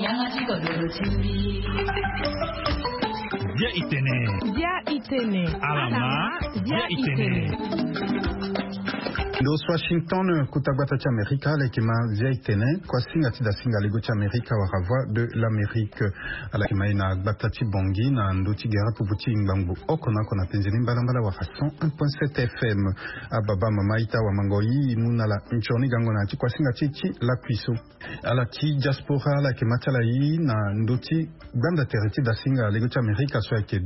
Dia itene. Alama. Dia itene. Los Washington kutagwata cha Amerika lekima zia itene kwa singa tida singa lego cha Amerika waravwa de l'Amérique ala kima ina gbatati bongi na ndoti gara puputi ngbangu okona kona penzeni mbala wa 101.7 FM ababa mama ita wa mangoi imuna la nchoni gango na kwa singa chichi la kuiso ala ti diaspora la kima chala yi na ndoti ganda teriti da singa lego cha Amerika so yake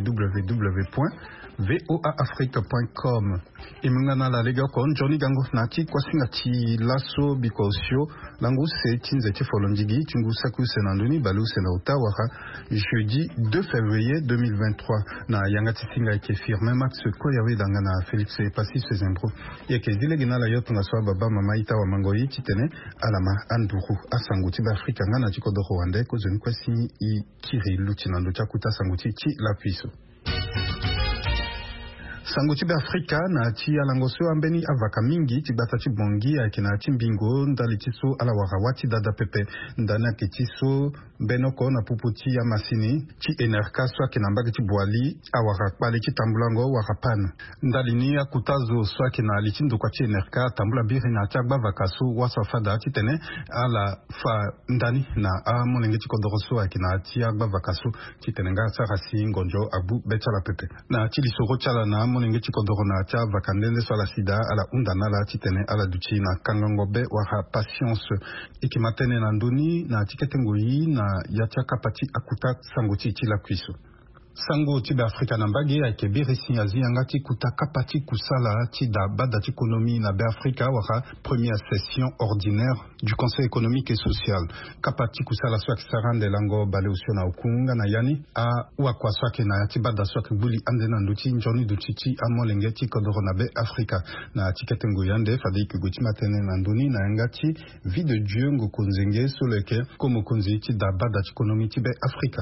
www.voaafrique.com imungana la lega kon Johnny Gango Nati kwa singa ti laso bikosio langu se tinze ti folondigi tungu saku senanduni balu sena utawara jeudi 2 février 2023 na yangati singa ke firme max ko yawe dangana Felix Passif Sezembro yake zile gina la yotunga so baba mama ita wa mangoi titene alama anduru asanguti ba Afrika ngana ti kodo Rwanda ko zoni kwa si I kiri lutinando chakuta sanguti ti la puiso Sanguti be Afrika na ti alangoso ambeni avaka mingi ti bata ti bongi akina ti mbingo ndali ti so ala warawati dada pepe ndana ke ti so benoko na puputi ya masini ti enerka so akina mbagi ti boali awara kpali ti tambulango warapan ndali ni akutazo so akina li ti ndokwa ti enerka tambula biri na ti agba vakaso wasa fada ti tene ala fa ndani na amonenge ti kodoro so akina ti agba vakaso ti tene nga sara si ngonjo abu betala pepe na ti lisoro ti ala na moninge chikodoro na cha vakandende so la sida ala undana la titene ala duchi na kangangobe wa patience ikimatene na ndoni na tiketengoyi na yacha kapati akuta sanguti la kuiso sango ti be Afrika na mbage ake birisi yazi yangati kuta kapati kusala ti da bada ti économie na be Afrika waka première session ordinaire du Conseil économique et social kapati kusala so sarande lango bale usio na ukunga na yani a wakwa so ke na ti bada so ke buli ande na nduti njoni duti amolenge ti kodoro na be Afrika na tiketengo yande fadi ke guti matene na ndoni na yangati vie de Dieu ngo konzenge so leke komo konzi ti da bada ti économie ti be Afrika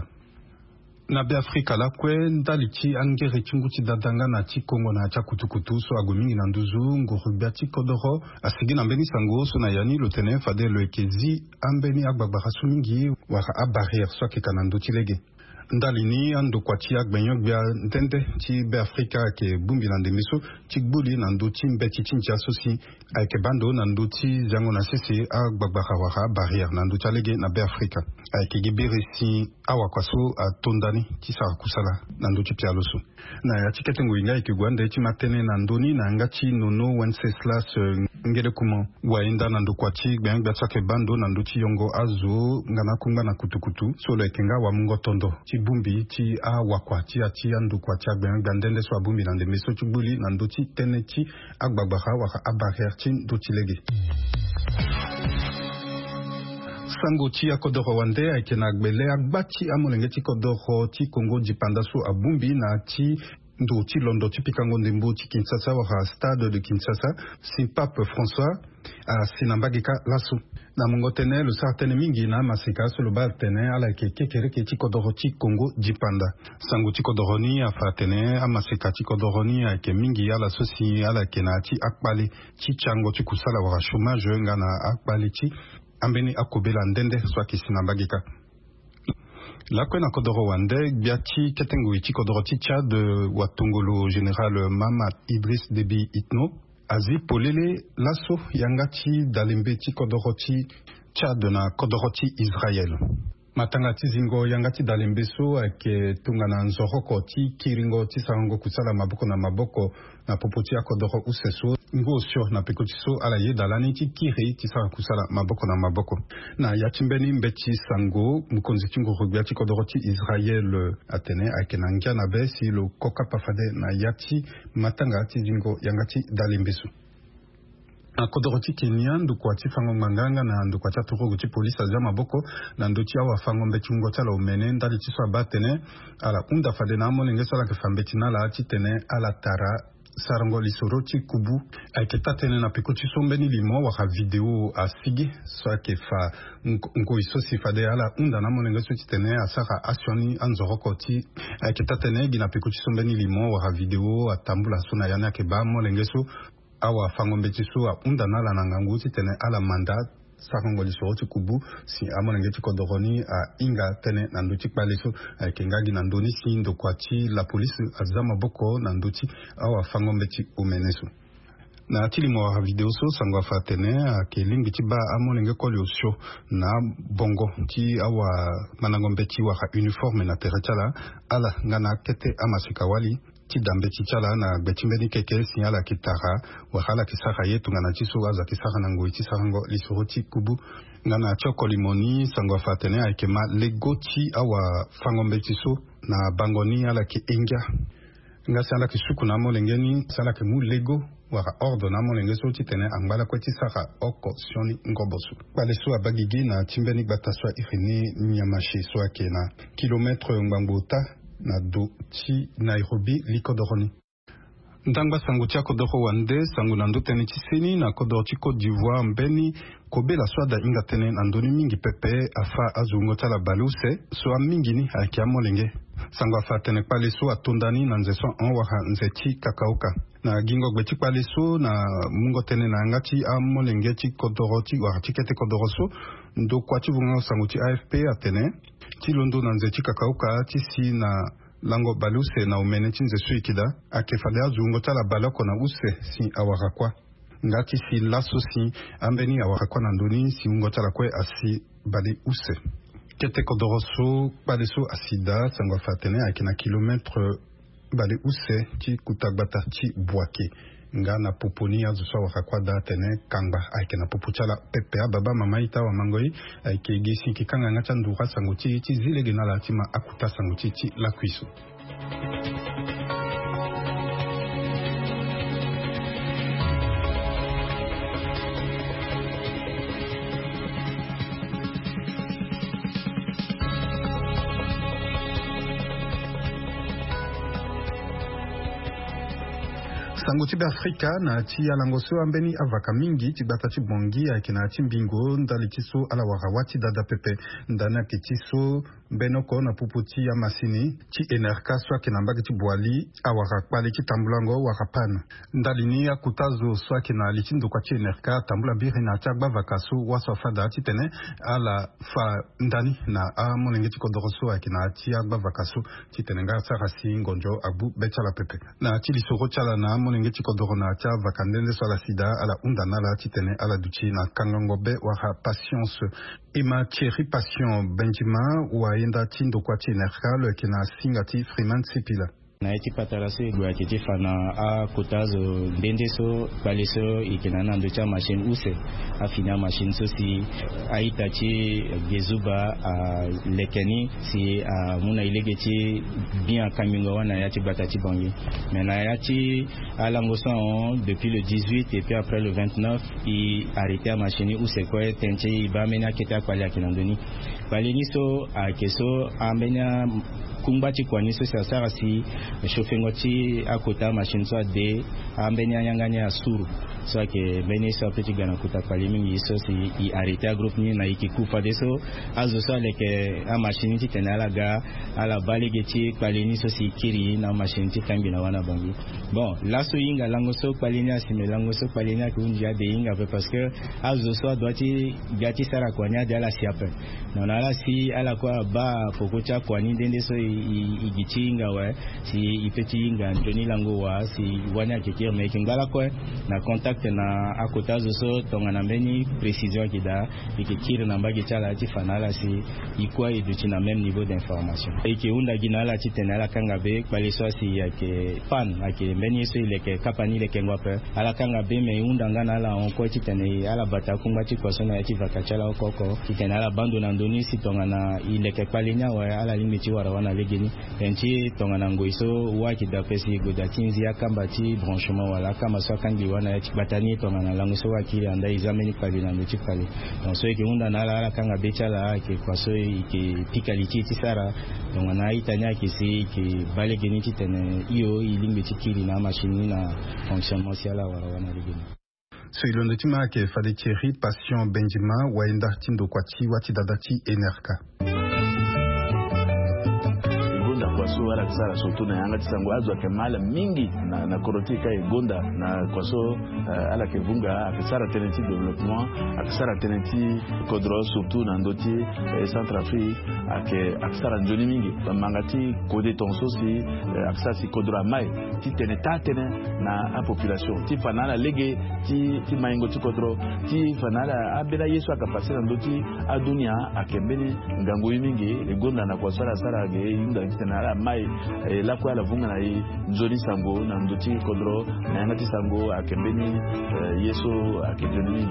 na be Afrika la kwe ndali ti angere chunguti dadanga na ti Kongo na cha kutukutu so agomingi na nduzu ngurubia ti kodoro asigi na mbeni sango so na yani lotene fade lo ekezi ambeni agbagba so mingi wara a barrière so ke kanando ti lege ndali ni ando kwa ti agbenyo bia ndende ti be Afrika ke bumbi na ndemiso ti gbuli na ndo ti mbeti ti ntia so si ayeke bando na ndo ti zango na sese agbagba wara barrière na ndo ti alege na be Afrika ayeke gi biri si awakwa so atondani ti sara kusala na ndo ti pialo so na ya ti ketengo inga ayeke gwande ti matene na ndoni na nga ti nono Wenceslas ngele kumo waenda na ndo kwa ti gbenyo bia so ayeke bando na ndo ti yongo azo ngana kungba na kutukutu so lo ayeke nga wa mungo tondo ti bumbi ti awakwa ti ati andu kwa ti agbenyo bia ndende so abumbi na ndembe so ti gbuli na ndo ti tënë ti agbagba waka abarrière ti ndo ti lege sango ti akodoro wande ayeke na agbele agba ti amolenge ti kodoro ti Congo dipanda so abumbi na ti ndo ti londo ti pikango ndembo ti Kinshasa waka stade de Kinshasa si pape François si na mbage ka laso na mongo tene lo sara tënë mingi na masika so lo ba tene ala yeke kekereke ti kodoro ti Congo dipanda sango ti kodoro ni afa tene amasika ti kodoro ni ayeke mingi ala so si ala yeke na ti akpali ti tiango ti kusala wara chômage nga na akpali ti ambeni akobela ndende so ayeke si na mbage ka lakue na kodoro wande gbia ti ketengo ti kodoro ti Tchad wa tongolo général Mahamat Idriss Déby Itno azi polele laso yanga ti dalembe ti kodoro ti Tchad na kodoro ti Israël matanga ti zingo yanga ti dalembe so ayeke tongana nzoroko ti kiringo ti sarango kusala maboko na maboko na popo ti akodoro use so ngo sio na peko ti so ala ye dalani ti kiri ti sara kusala maboko na maboko na ya ti mbeni mbeti sango mukonzi ti ngurubia ti kodoro ti Israël atene ayeke na ngia na be si lo koka pafade na ya ti matanga ti zingo yanga ti dalembe so na kodoro ti Kenya ndukua ti fango manganga na ndukua ti atorogo ti polisi azia maboko na ndo ti awa fango mbeti ngo ti ala omene ndali ti so aba tene ala hunda fade na amolenge so ala yeke fa mbeti na ala ti tene ala tara sarango lisoro ti kubu ayeke ta tënë na peko ti so mbeni limo waka video asigi so ayeke fa ngoi so si fade ala hunda na amolenge so ti tene asara asioni anzoroko ti ayeke ta tënë gi na peko ti so mbeni limo waka video atambula so na yani ayeke ba amolenge so awa fango mbeti so ahunda na ala na ngangu ti tene ala mandat sarangoli soroti kubu si amonenge tikodoroni a inga tene nanduti paleso kengagi nandoni si ndokwati la police azama boko nanduti awa fangombe ti umeneso na tilimo wa video so sangwa fatene kelingi ti ba amonenge kolosho na bongo ti awa manangombe ti wa uniforme na terachala ala ngana kete amasika wali ti dambe ti chala na gbetimbeni keke sinyala kitara wahala kisaka yetu ngana ti so aza kisaka na ngoi ti sarango lisoro ti kubu ngana choko limoni sangwa fatene aikema lego ti awa fangombe ti so na bangoni ala ki engia ngasi ala ki suku na molengeni sala ki mu lego waka ordo na molenge so ti tene angbala kwe ti saka oko sioni ngobosu pale so abagigi na timbeni gbataswa irini nyamashi so ake na kilometre ngbangota na do ti Nairobi likodoroni ndangba sangu ti akodoro wande sangu na ndo tene ti seni na kodoro ti Côte d'Ivoire mbeni kobela so ada inga tene na ndoni mingi pepe afa azungo ti ala bale use so amingi ni ayeke amolenge sangu afa tene kpale so atondani na nze so waka nze ti kakaoka na gingo gbe ti kpale so na mungo tene na yanga ti amolenge ti kodoro ti waka ti kete kodoro so ndo kua ti vunga sangu ti AFP atene ti londo na nze ti kakaoka ti si na lango bale use na umene ti nze so yekida ayeke fade azungo ti ala bale oko na use si awara kuâ ngati si laso si ambeni awara kuâ na ndöni si hungo ti ala kue asi bale use kete kodoro so kpale so asida sango afa tene ayeke na kilometre bale use ti kutagbata ti Bouaké nga na poponi azo so awara kuâ da tene kangba ayeke na popo ti ala pepe ababa mama ita wamangoi ayeke gi si yeke kanga nga ti andura sango ti zilege na ala ti ma akuta sango ti lakui so sango ti Afrika na ti alango so ambeni avaka mingi ti gbata ti bongi ayeke na ti mbingo ndali ti so ala wara wati dada pepe ndani ayeke ti so mbeni oko na pupu ti amasini ti enerka so ayeke na mbage ti buali awara kpale ti tambulango wara pana ndali ni akuta zo so ayeke na ali ti ndokua ti enerka tambula mbiri na ti agba vaka so waso afada ti tene ala fa ndani na amolenge ti kodoro so ayeke na ti agba vaka so ti tene nga sara si ngonjo agbu be ti ala pepe na ti lisoro ti ala na molenge ti kodoro na ti avaka ndenge so ala sida ala hunda na ala ti tene ala duti na kangango be wara patience ima Thierry Passion Benjamin wayenda ti ndokua ti enerka lo yeke na singa ti Freeman Sipila na iti patara so igwe akiti fana a kotazo ndende so bale so ikena na ndo cha machine use afina machine so si aita ti gezuba a lekeni si muna ilege ti bien kamingo wana ya ti bata ti bangi mais na ya ti alango so depuis le 18 et puis après le 29 il arrêté a machine use ko tenche ba mena keta kwali akina ndoni bale ni so a keso amenya kumbati kwa niso sa sara si chauffeur ti akota machine so de ambenya yanganya suru so ke beni so petit gana kuta pali mingi so si i arrêter groupe ni na ikikufa de so azo so leke a machine ti tenala ga ala balege ti pali ni so si kiri na machine ti tambi na wana bangi bon la so inga lango so pali ni asime lango so pali ni kunja de inga parce que azo so doit ti gati sara kwa nya de ala siape non ala si ala kwa ba pokocha kwa ni dende so igichinga we si ipechinga ndoni lango wa si wana kekir making ngala ko na contact na akotazo so tonga na mbeni précision kida ikikiri na mbagi chala ti fanala si ikwa eduti na même niveau d'information eke unda ginala ti tenala kanga be bale so si yake pan ake mbeni so ileke kapani leke ngwape ala kanga be me unda ngana la onko ti tene ala bata kumba ti kosona ti vakachala okoko ti tenala bando na ndoni si tonga na ileke palinya wa ala limiti wara wana legeni enti tonga na ngoiso waki da pesi godatinzi akamba ti branchement wala kama so kangi wana ya batani tonga na lango so waki anda izameni pali na ndoti pali donc so ke unda na ala kanga bechala ke kwaso ke pikaliti ti sara tonga na itanya ke si ke bale geni ti tene iyo ilimbe ti kiri na machine na fonctionnement si ala wara wana legeni so ilondo ti ma ke fade Thierry Passion Benjamin waenda ti ndokua ti wati dada ti enerka kwa so ala kisara surtout na yanga tisango azwa kemala mingi na koroti kai gonda na kwa so ala kevunga akisara teneti development akisara teneti kodro surtout na ndoti Centrafrique akisara njoni mingi mangati kode tonso si akisara si kodro mai ti teneta tene na a population ti fanala lege ti maingo ti kodro ti fanala abela yesu akapasira ndoti adunia akembeni ngango mingi egonda na kwa sara ge inda tena mai la kwa la vunga na njoni sango na ndoti kodro na yangati sango akembeni yesu akejoni.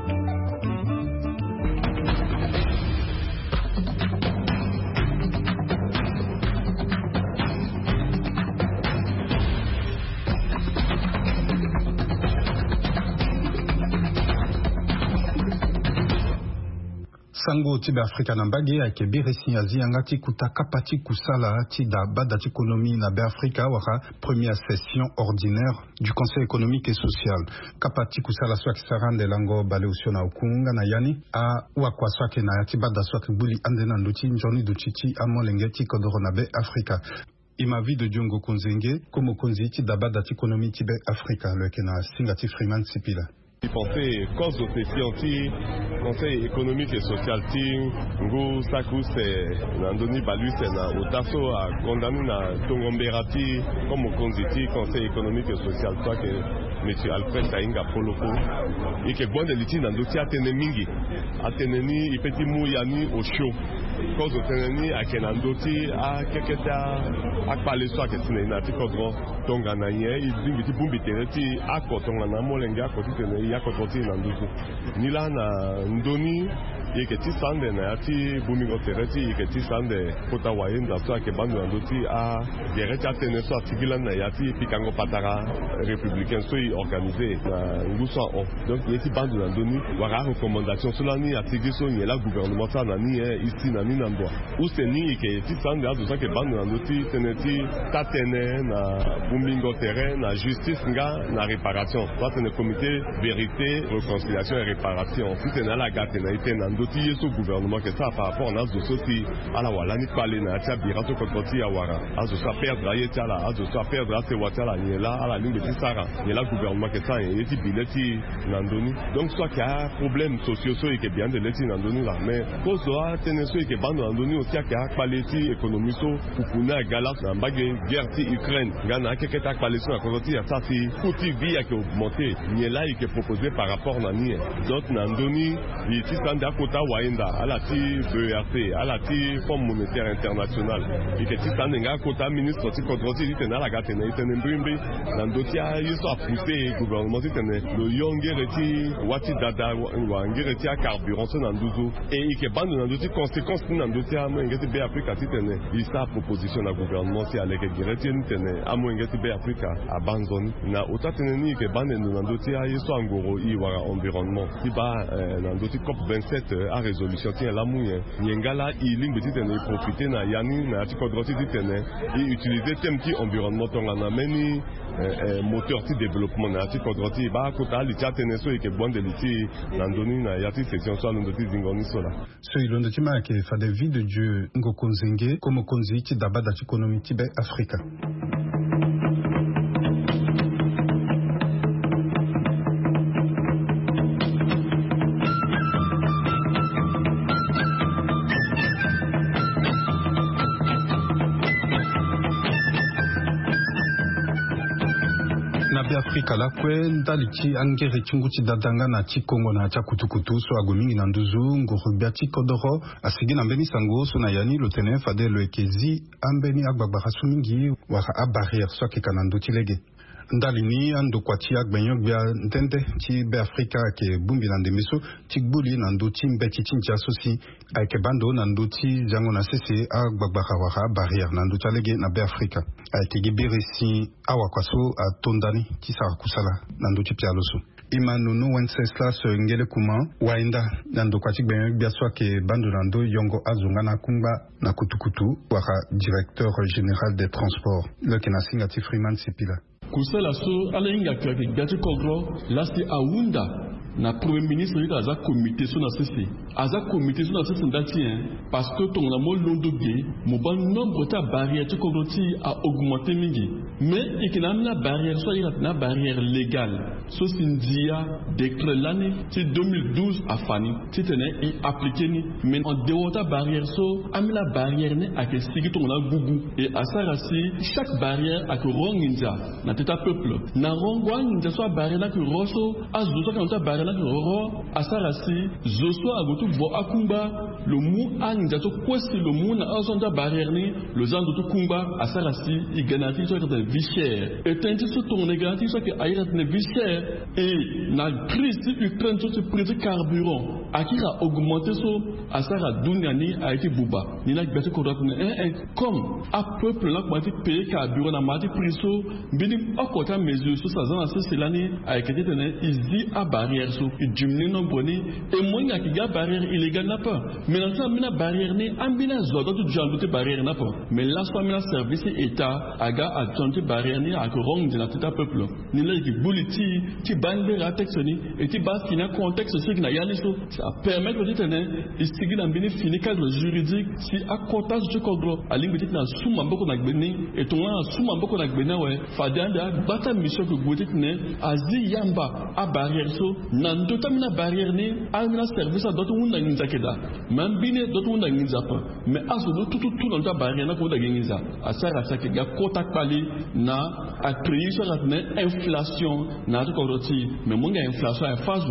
Sango tibe Afrika na mbage ake beresi azi angati kutaka pati kusala ti da bada ti économie na be Afrika waka première session ordinaire du Conseil économique et social. Kapati kusala swaki sarande lango bale usio na ukunga na yani a wakwa swaki na yati bada swaki buli ande na nduti njoni duchichi amo lengeti kodoro na be Afrika. Imavi de Diongo Konzenge komo konzi ti da bada ti économie ti be Afrika leke na singati Freeman Sipila. Pensez cause de ces conseil économique et social ngo saku c'est Nandoni Balu c'est na otaso a condamné na tongomberati comme konziti conseil économique et social toi que monsieur Alfred Tainga Poloko et que bon de liti nandoti atene mingi ateneni ipeti muyani au show cause de teneni akenandoti a keketa akpale so aketine na tikodro tongana ye idingi bumbi teneti akotonga na molenga akotine yakototi na nduku nila na ndoni yeketi sande na yati bumingo tereti yeketi sande kota wayenda so akebandu na ndoti a gereti atene so atigila na yati pikango patara républicain so organisé na ngusa on donc yeti bandu na ndoni wara recommandation solani atigi so nyela gouvernement ça na ni ici na ni nandwa useni yeketi sande azo so akebandu na ndoti teneti tatene na bumingo terrain na justice nga na réparation ça c'est le comité vérité réconciliation et réparation si c'est na la gate na ite na ndoti yeso gouvernement que ça par rapport na zo soti ala wala ni pale na tia birato kokoti ya wara azo so perdre ayeti ala azo so perdre ase watala nyela ala lingue ti sara nyela gouvernement que ça yeti bileti na ndoni donc soit qu'il y a problème sociaux so que bien de leti na ndoni là mais cause doit tenir so que bando na ndoni aussi qu'il y a paleti économie so kupuna galas na mbage guerre ti Ukraine ngana keketa paleti na kokoti ya ça si kuti vie qui augmenter nyela qui est proposé par rapport na ni d'autres na ndoni yeti sanda kota waenda ala ti BRT ala ti Fonds monétaire international et que ti sanda nga kota ministre ti kontroti ti tena la gate na itene mbimbi na ndotia yiso a poussé gouvernement ti tene le yongere ti wati dada wangere ti carburant so na nduzu et que bande na ndoti conséquence na ndotia mo ngeti be Afrika ti tene isa proposition na gouvernement ti aleke direti ni tene amo ngeti be Afrika a banzoni na otatene ni que bande na ndotia yiso angoro i wara environnement ti ba na ndoti COP 27 a résolution ti la mouye nyengala i limbe ti tene profiter na yani na ti kodroti ti tene i utiliser temti environnement tonga na meni moteur ti développement na ti kodroti ba kota li ti atene so ke bonde li ti na ndoni na yati section so alondo ti zingoni so la so ilondo ti ma ke fa de vie de Dieu ngoko nzenge komo konzi ti dabada ti économie ti be Afrika. Afrika la kwe ndali ti angere chungu ti dadanga na ti Kongo na tia kutukutu so agomingi na nduzu ngorubia ti kodoro asigi na mbeni sango so na yani lo tene fade lo ekezi ambeni agbagbara so mingi waka a barrière so akeka na ndo ti lege ndali ni ando kwa ti agbenyo gbia ntende ti be Afrika ke bumbi na ndemeso ti gbuli na ndo ti mbe ti tintia so si ayeke bando na ndo ti jango na sese agbagbara waka a barrière na ndo ti alege na be Afrika ayeke gi beresi awakua so atondani ti sara kusala na ndo ti pialo so ima nono Wenceslas ngele kuma waenda na ndo kwa ti gbenyo gbia so ayeke bando na ndo yongo azonga na kungba na kutukutu waka directeur général des transports leke na singa ti Freeman Sipila kusala so ala inga kwake gati kogro lasti awunda na premier ministre il a comité sur la CC aza comité sur la CC ndatien parce que ton la mo londo ge mo ban nombre ta barrière tu kongroti a augmenté mingi mais et que la barrière soit il na barrière légale so sindia décret l'année c'est 2012 à fani titene et appliqué ni mais en dehors ta barrière so amila barrière ne a que sigi ton la gugu et à ça rasi chaque barrière a que ronginja na teta peuple na rongwa ninja so barrière na que roso azuso quand ta barrière na que ro à ça rasi zoso a gotu bo akumba le mou anja to kwesi le mou na azonda barrière ni le zando to kumba à ça rasi il garantit so que vie chère et tenti so ton garantit so que aïra ne vie chère et na crise Ukraine so prix de carburant akira augmenté so à ça ra dungani a été bouba ni na gbete ko comme à peuple là ko payer carburant na mati prix so bini okota mesure so ça zana c'est l'année a été tene izi a barrière so diminuer non boni et moinga ki ga barrière illégale n'a pas mais dans ça mina barrière ni ambina zo do jandoute barrière n'a pas mais là soit mina service état aga a jandoute barrière ni a ko rong de la tout peuple ni là ki buliti ti bande ra texoni et ti bas qui na contexte ce qui na yani so ça permet de tenir istigi na bini fini cadre juridique si à quotas de kodro a linguistique na suma mboko na gbeni et ton na suma mboko na gbena we fadanda bata mission que gote ne azi yamba a barrière so nan to tamina barrière ni a mina service d'autres wunda nginza keda man bine d'autres wunda nginza pa mais aso do tout dans ta barrière na ko da nginza asara sake ga kota kpali na a créer sur la inflation na to kodoti mais monga inflation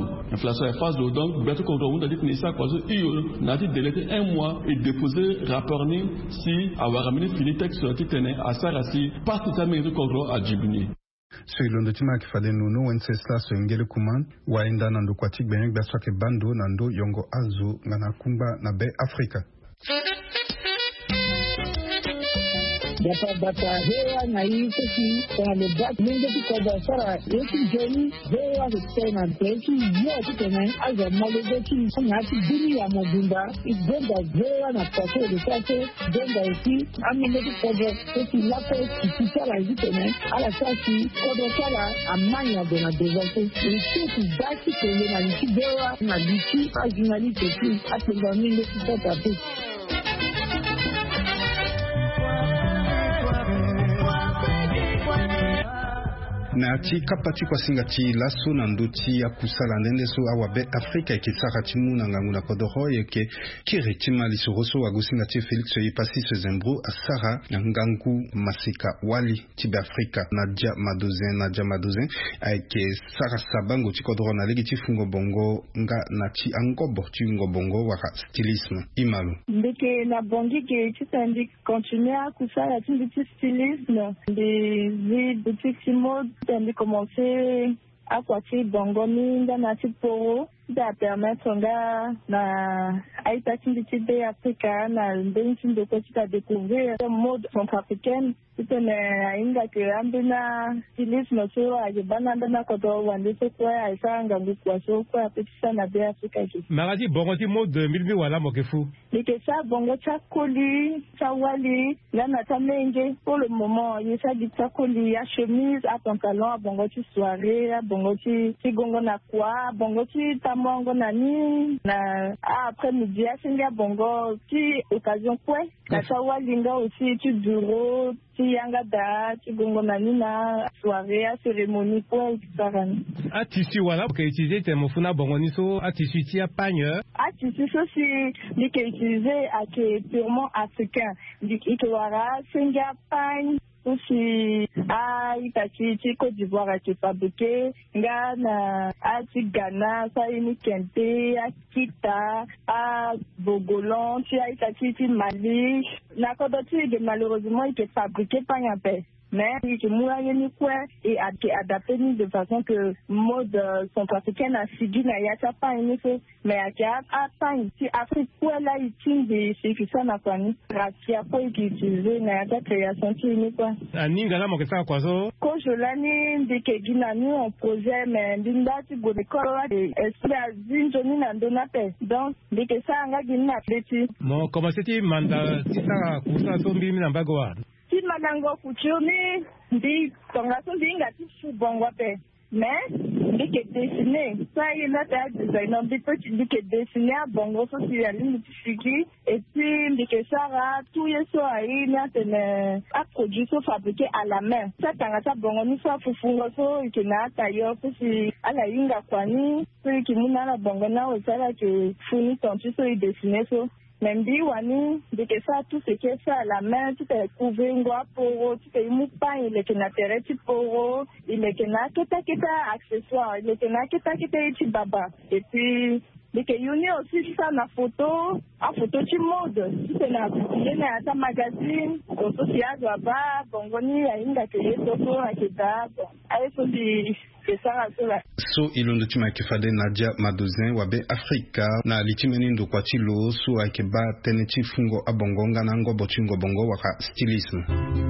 est phase donc beto kodro wunda dit ni ça quoi iyo na dit délai 1 mois et déposer rapport ni si avoir amené fini texte ti tene asara si parti ta me kodro a jibini Soilondo tima kifade nuno Wenceslas Ngele Kuman waenda nando kwa tigbe baswa ke bando nando yongo azu ngana kumba na be Afrika. Bata hewa na hii kwa le bat mingi kwa sara yetu jeni hewa tena teki yote tena aza malezechi ngati dini ya mobimba ibenda hewa na pato de sate benda isi amene kwa teki lapo kisara hizi tena ala sasi kwa sala amanya de na devote isi basi kwenye na nchi hewa na bichi ajinali teki atenda mingi kwa tapu na ti kapati kwa singati laso na ndoti ya kusala ndende so awabe Afrika ikisaka timu na nganguna kodoro yeke kiritima lisoroso wa gusingati Felix yipasi sezembro asara na ngangu masika wali tibe Afrika Nadia Madozen aike sara sabango ti kodoro na legi ti fungo bongo nga na ti angobo ti bongo waka stylisme imalo ndeke na bongi ke ti tandi continuer kusala ti stylisme des boutiques mode tandi commencer à quartier bongo minda na tiporo da permettre na aita tindi de Africa na ndinsi de ko ta découvrir le mode centrafricaine c'était inga que ambina stylisme so aje bananda na ko do wande so ko aisa ngangu kwa so ko apetisa na de Africa ki maradi bongo ti mode milbi wala mokefu que ça bongo cha koli cha wali là na tamenge pour le moment il ça dit cha koli à chemise à pantalon à bongo ti soirée à bongo ti gongo na kwa bongo ti tamongo na ni na après-midi à singa bongo ti occasion quoi na cha wali nga aussi ti bureau ti yanga da ti gongo na ni na soirée à cérémonie quoi etc. A tissu wala que utiliser te mofuna bongo ni so a tissu ti a pagne a tissu so si ni que utiliser à que purement africain di itwara singa pagne aussi a itachi ti Côte d'Ivoire a ti fabriqué nga na a ti Ghana sa ini kente a kita a Bogolon ti a itachi ti Mali na kodoti de malheureusement il est fabriqué par un père mais que moyen ni quoi et adapté de façon que mode centrafricaine a suivi na ya pas une mais a pas si Afrique quoi là il tient des c'est na quoi ni racia quoi qui utiliser na ya création ni quoi aninga la mokesa kwa zo ko jolani de ke ginani on projet mais dinda ti go de kora de esprit zinjoni na donape donc de ke ça nga ginna pleti mo comment c'était manda ti sa kusa so mbi na bagwa si malango kuchumi ndi tonga so ndinga ti bongo pe mais ndike dessiner ça il na ta designer ndike dessiner bongo so si ali mutifiki et puis ndike sara tout yeso ai na tene a produit so fabriqué à la main ça tangata bongo ni so fufungo so ikina tayo so si ala inga kwani so ikimuna na bongo na osala ke funi tontu so i dessiner so même bi wani ndike ça tout ce qui est fait à la main tout est couvert ngwa poro tout est mupa il est na tereti poro il est na kita accessoire il est na kita iti baba et puis dès que yoni aussi ça na photo ti mode c'est na na ta magazine photo si a ba bongoni ainda que yeso akita ai so di so ilondo tima kifade Nadia Madozin wabe Afrika na litimeni ndo kwa chilo so akeba teneti fungo abongonga na ngo bochingo bongo waka stylisme.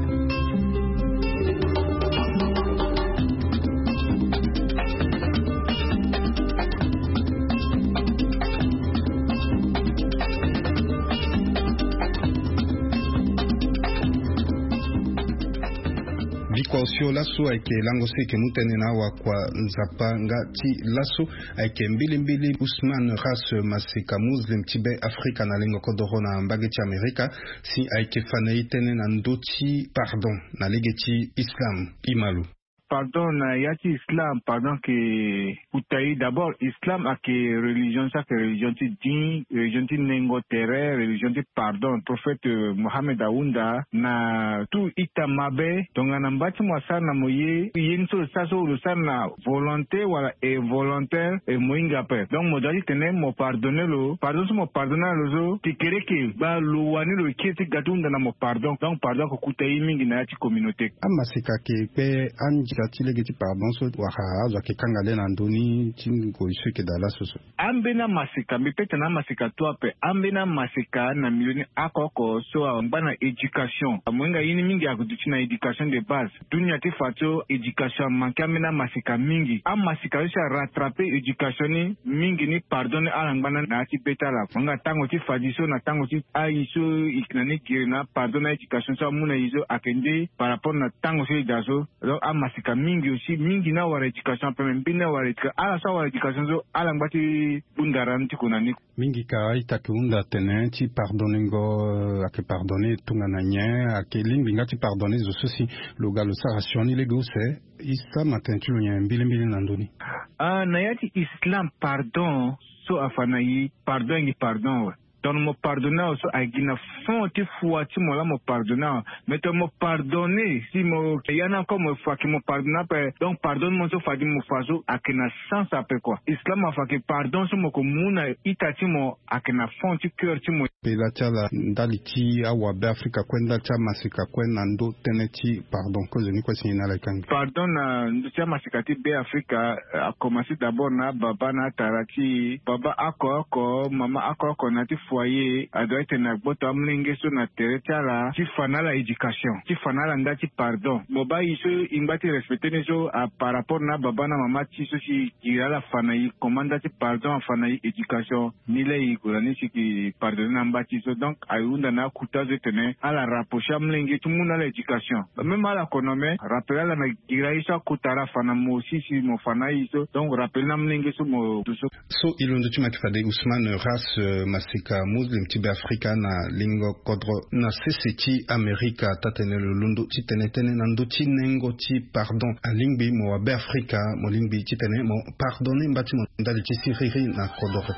Bikosio laso ake langose ke mutene na wa kwa nzapa ngati laso ake mbili Ousmane Ras Masika Muslim Tibe Afrika na lengo kodoro na mbageti Amerika si ake fanayi tene na ndoti pardon na legeti Islam Imalu. Pardon na yati Islam pardon que utayi d'abord Islam a que religion ça que religion ti din religion ti nengo terre religion ti pardon prophète Mohammed Aounda na tout itamabe donc na mbati mwasa na moye yenso saso lusana volonté wala involontaire et moinga pe donc modali tene mo pardonner lo pardon so mo pardonner lo zo tikere ke ba lo wani lo kiti gatunda na mo pardon donc pardon ko kutayi mingi na yati communauté amasika ke pe anja tilegeti pardon so waha za ke kangale na ndoni tingo iseke dala soso ambena masika mipete na masika to pe ambena masika na milioni akoko so ambana education amwenga yini mingi akuduchi na education de base dunia te fato education manka mena masika mingi amasika yo rattraper education ni mingi ni pardonne alangana na ti betala mwenga tango ti fadiso na tango ti aiso iknani kirina pardonne education so muna izo akende par rapport na tango so dazo donc amasika mingi aussi mingi na wara education pe mbina wara education ala sa wara education so ala ngati bundaran ti kunani mingi ka ita kunda tene ti pardonningo ake pardonner tunga na nya ake limbi ngati pardonner zo sosi loga lo sa rationi le gose isa matentu nya mbili na ndoni na yati Islam pardon so afana yi pardon donc me pardonner aussi agina fond ti foi ti mo la mo pardonner mais to mo pardonner si mo yana comme fois qui mo pardonner donc pardonne mo so fa di mo faso akina sans après quoi Islam a fa que pardon so mo ko muna itati mo akina fond ti cœur ti mo pela chala ndaliti awa be Afrika kwenda cha masika kwenda ndo teneti pardon cause ni kwa sina la kangi pardon na ndo cha masika ti be Afrika a commencé d'abord na baba na tarati baba akoko mama akoko na ti foyer a doit être na boto amlenge so na teretala ti fanala education ti fanala ndati pardon moba iso imbati respecter neso par rapport na baba na mama ti so si irala fanayi commanda ti pardon fanayi education ni le ikulani si ki pardonner na mbati so donc ayunda na kutazo tene ala rapprocher amlenge tout monde la education même ala konome rappeler la na iraisa kutara fana mo si mo fanayi so donc rappeler na amlenge so mo so ilondo ti makifade Ousmane Ras Masika Muslim Tibe Afrika na lingo kodro na seseti Amerika tatene lundo ti tene na ndo ti nengo ti pardon a lingbi mo wa be Afrika mo lingbi ti tene mo pardonner mbati mo ndali ti siriri na kodoro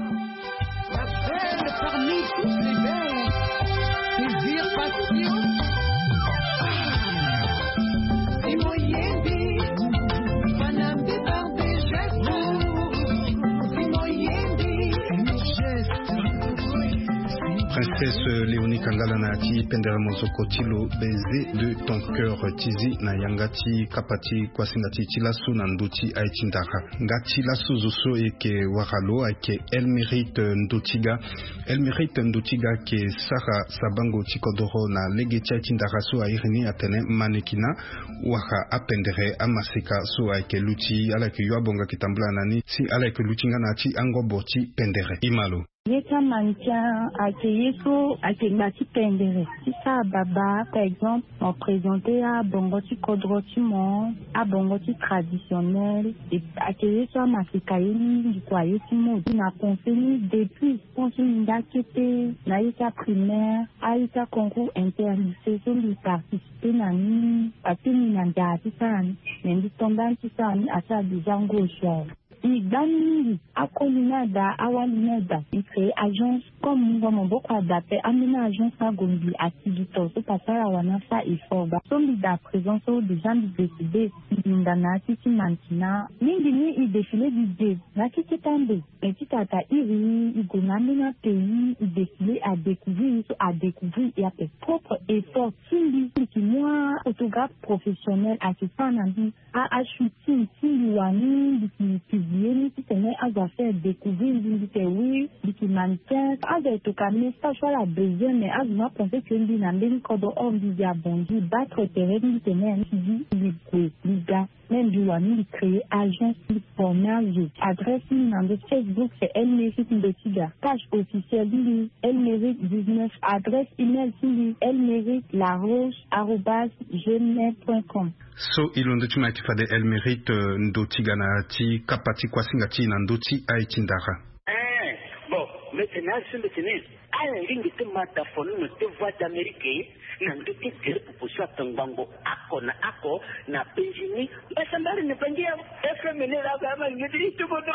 Princesse Léonie Kangala na ti pendere mozoko tilo baiser de ton cœur tizi na yangati kapati kwasingati tilaso na nduti aitindaka ngati laso zoso eke waralo ake elle mérite ndotiga ke sara sabango tikodoro na legeti aitindaka so airini atene manekina waka apendere amasika so ake luti ala ke yo abonga kitambula nani si ala ke lutinga na ti angobo ti pendere imalo Yeka maintien akeyeso akengati pendere. Si ça baba par exemple on présentait à bongoti kodrotimo à bongoti traditionnel et akeyeso masikaini ngikwaye timo na conseillé depuis conseillé d'akete na yeka primaire à yeka concours interlycée sur lui participer na ni atini na ndati sana ndi tombanti sana asa bizango show. Igani akolinada awalinada créer agence comme nous beaucoup adapté amener agence à Gombi activité au passage wana fa effort ba sombi da présence des gens décidés ndana titi mantina mingi ni défilé du dé na kiti tambe petit tata iri igonami na pays défilé à découvrir et à propre effort simbi qui moi photographe professionnel assistant nandi à shooting simbi wani qui publier qui tenait à faire découvrir oui qui mannequin avec tout comme ça soit la besoin mais à moi penser que lui n'a même quand on dit à bonjour battre terrain qui tenait un dit les gars même du wani créer agence pour mariage adresse dans le Facebook c'est elle mérite de tiga page officielle elle mérite 19 adresse email elle mérite laroche@gmail.com. So ilondo chuma kifade elle mérite ndotiga na ti kapati kwa singati na ndoti aitindara. Bon, maintenant c'est maintenant à ringi te mata fonu no te voix d'Amérique na ndoti tere pupushwa tangbango ako na penjini basambari ne pangia FM ne la kama ngidi tu bodo.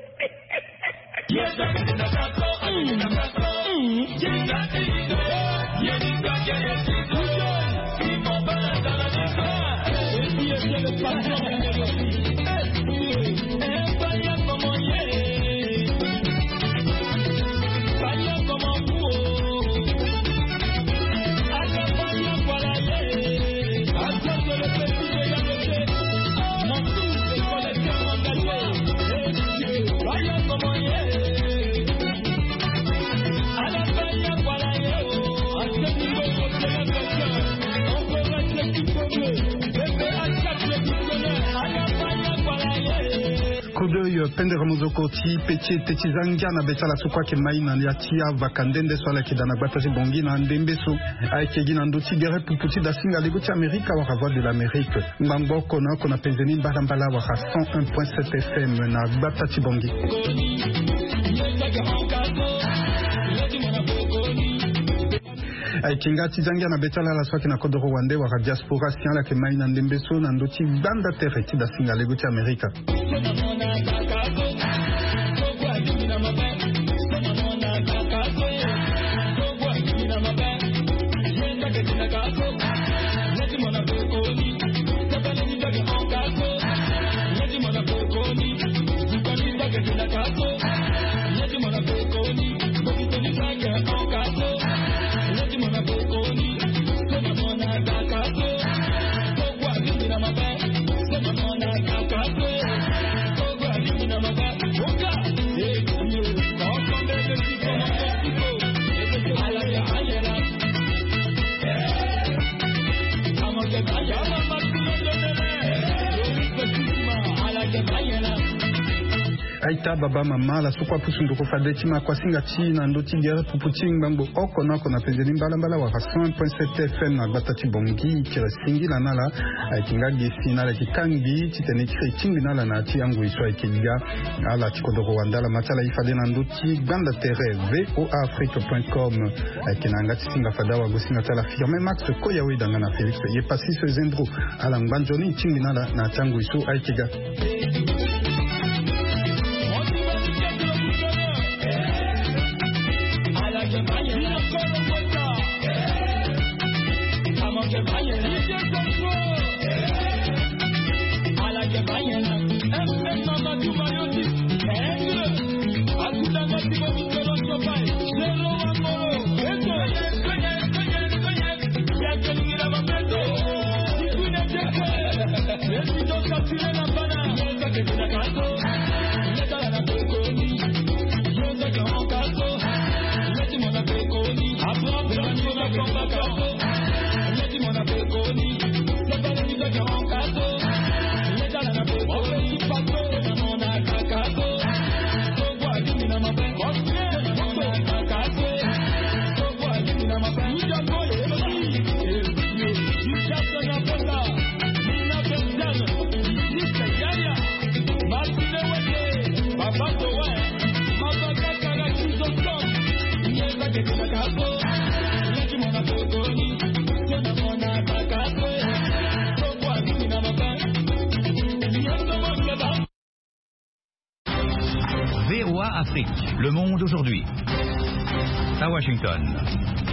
Pendera muzokoti pechi techizangia na betala sukwa ke maina ya tia vakandende swala kidana batazi bongi na ndembeso aikegi na ndoti gere puputi da singa legoti Amerika wa voix de l'Amérique mbamboko na kona penzeni mbala wa 101.7 FM na batati bongi aikinga tizangia na betala la swaki na kodoro wande wa diaspora siala ke maina ndembeso na ndoti banda tereti da singa legoti Amerika. Aita baba mama la sukwa pusunduko fadeti ma kwa singati na ndoti gere puputing bambo oko nako na pezeli mbala wa 100.7 FM na batati bongi kira singi la nala aikinga gesi na la kikangi titene kire tingi nala na ati yangu iswa ikiga ala tikodoro wandala matala ifade na ndoti ganda tere voafrique.com aikinanga tisinga fadawa gosinga tala firme max koyawe dangana Felix ye pasi se zendro ala mbanjoni tingi nala na tangu iswa aikiga. Afrique, Le Monde aujourd'hui. À Washington.